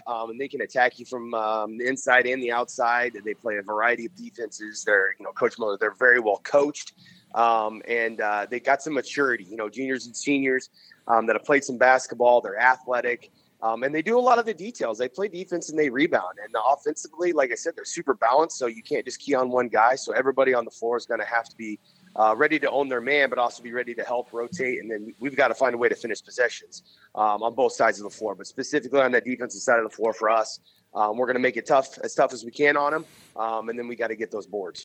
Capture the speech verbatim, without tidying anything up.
um, and they can attack you from um, the inside and the outside. They play a variety of defenses. They're, you know, Coach Miller, they're very well coached, um, and uh, they got some maturity. You know, juniors and seniors um, that have played some basketball. They're athletic. Um, and they do a lot of the details. They play defense and they rebound. And offensively, like I said, they're super balanced. So you can't just key on one guy. So everybody on the floor is going to have to be uh, ready to own their man, but also be ready to help rotate. And then we've got to find a way to finish possessions um, on both sides of the floor. But specifically on that defensive side of the floor for us, um, we're going to make it tough, as tough as we can on them. Um, and then we got to get those boards.